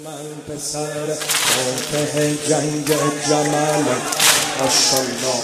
من پسر فاتح جنگ جمال ماشاءالله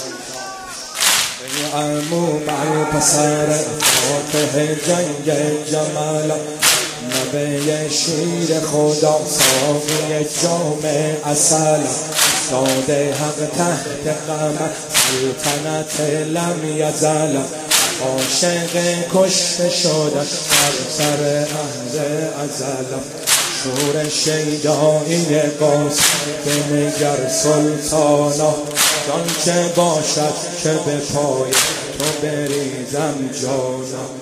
ای عمو من پسر فاتح جنگ جمال نبی شیر خدا ساقی جام عسل داده حق تحت قمر سلطنت لم یزل عاشق کشته شده بر سر اهل ازل شور شیدایی قاس بنگر سلطانا جان چه باشد که به پای تو بریزم جانم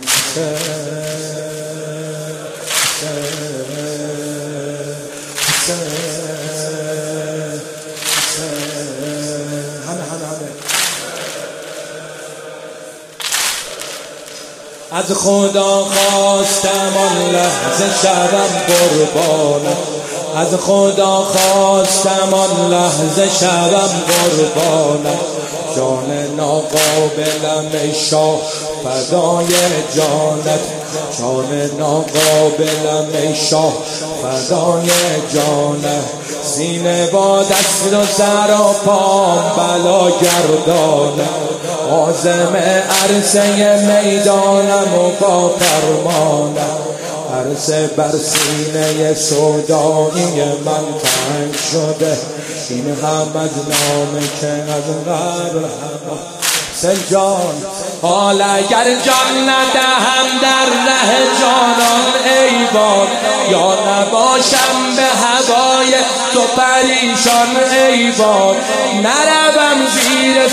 از خدا خواستم آن لحظه شوم قربانم از خدا خواستم آن لحظه شوم قربانم جان ناقابلم ای شاه فدای جانت جان ناقابلم ای شاه فدای جانت سینه با دست و سر و پام بلا گردانم عازم عرصه میدانم و با فرمانم عرصه بر سینه سودایی من تنگ شده این هم از نامه که از قبل هم سجان حال اگر جان ندهم در ره جانان ای باد یا نباشم به هوای تو پریشان ای باد نروم زیر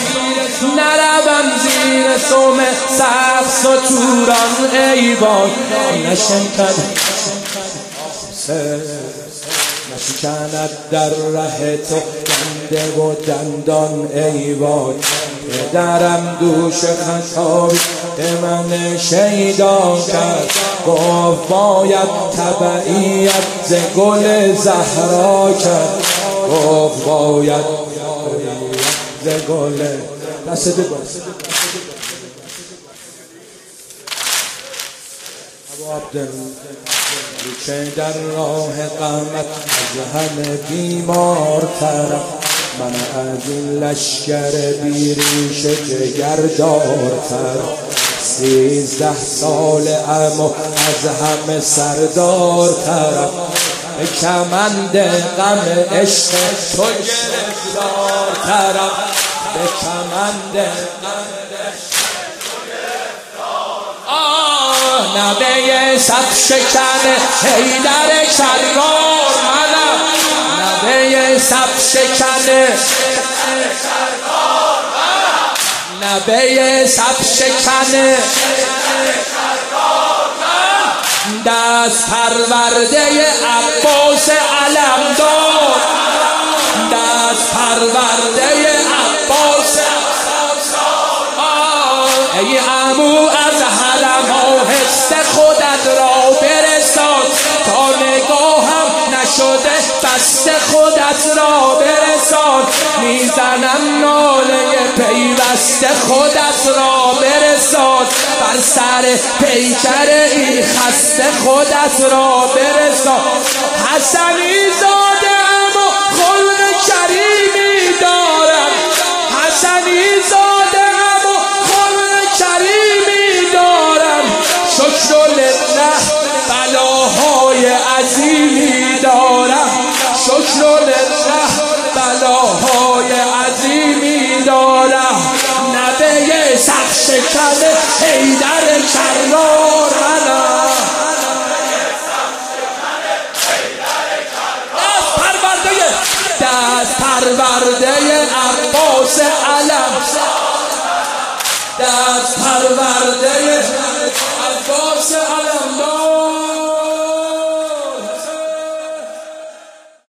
سوم سقف و توران ای باد نشکند در ره تو دنده و دندان ای باد پدرم دوش خطابی به من شیدا کرد گفت باید تبعیت ز گل زهرا کرد گفت باید ز گل دست بباز ابو عبدالله که در راه قامت از همه بیمار طرف من از این لشکر بیریش جگردار طرف 13 سال اما از همه سردار طرف کمند غم عشق تو گرفتار طرف به کمند نبه صف شکن حیدر کرار منم نبه صف شکن نبه صف شکن دست پرورده عباس علمدار دست پرورده عباس ای عمو از حرم آهسته خودت را برسان تا نگاهم نشده بسته خودت را برسان میزنم ناله پیوسته خودت را برسان بر سر پیکر این خسته خودت را برسان حسنی زاده اما خلق کریمی دارم حسنی زاده اما خلق کریمی دارم شکر لله بلاهای عظیمی دارم شکر لله بلاهای عظیمی دارم نبه صف شکن حیدر کرار منم دست پرورده عباس علم دست پرورده عباس علم